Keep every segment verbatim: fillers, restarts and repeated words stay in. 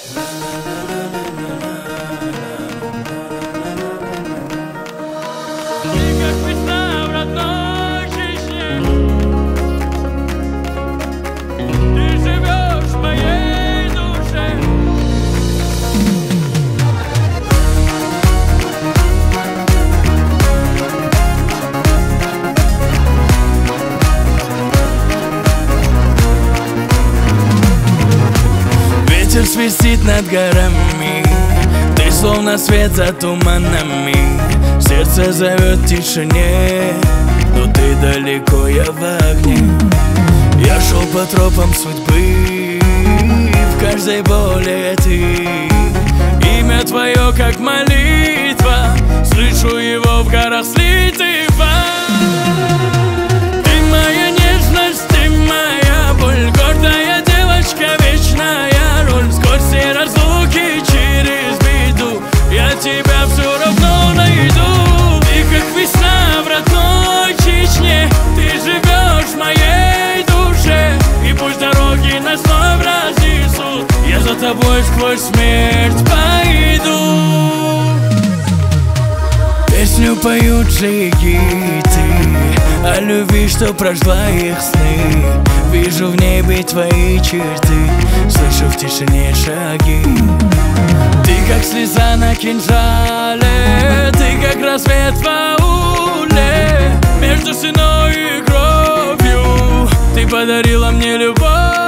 Ветер свистит над горами, ты словно свет за туманами. Сердце зовет в тишине, но ты далеко, я в огне. Я шел по тропам судьбы, в каждой боли ты. Имя твое как молитва, слышу его в горах слитого. Ты моя нежность, ты моя боль, гордая девочка, вечная роль. Сквозь все разлуки, через беду, я тебя все равно найду. Ты как весна в родной Чечне, ты живешь в моей душе. И пусть дороги нас вновь разнесут, я за тобой сквозь смерть пойду. Песню поют джигиты о любви, что прожгла их сны. Вижу в небе твои черты, слышу в тишине шаги. Ты как слеза на кинжале, ты как рассвет в ауле. Между стеной и кровью ты подарила мне любовь.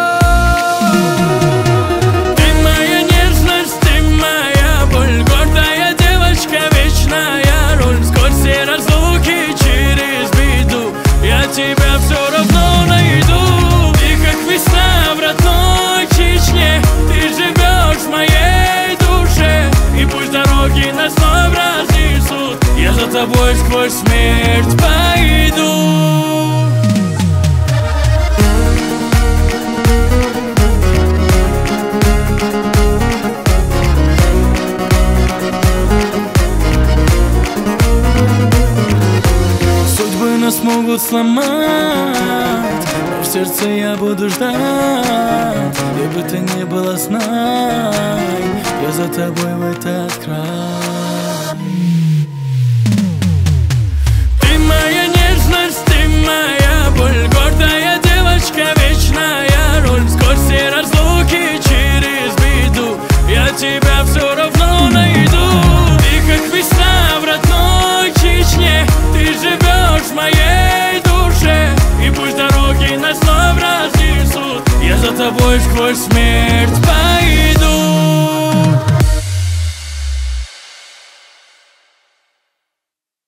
Ты моя нежность, ты моя боль, гордая девочка, вечная роль. Сквозь все разлуки, через беду, я тебя все равно найду. Ты как весна в родной Чечне, ты живешь в моей душе. И пусть дороги нас вновь разнесут, я за тобой сквозь смерть пойду. Судьбы нас могут сломать, но в сердце я буду ждать. Где бы ты ни была, знай, я за тобой в этот край. Ты моя нежность, ты моя боль, гордая девочка, вечная роль. Сквозь все разлуки, через беду, я тебя все равно найду. Ты как весна в родной Чечне, ты живешь в моей душе. И пусть дороги нас вновь разнесут, я за тобой сквозь смерть.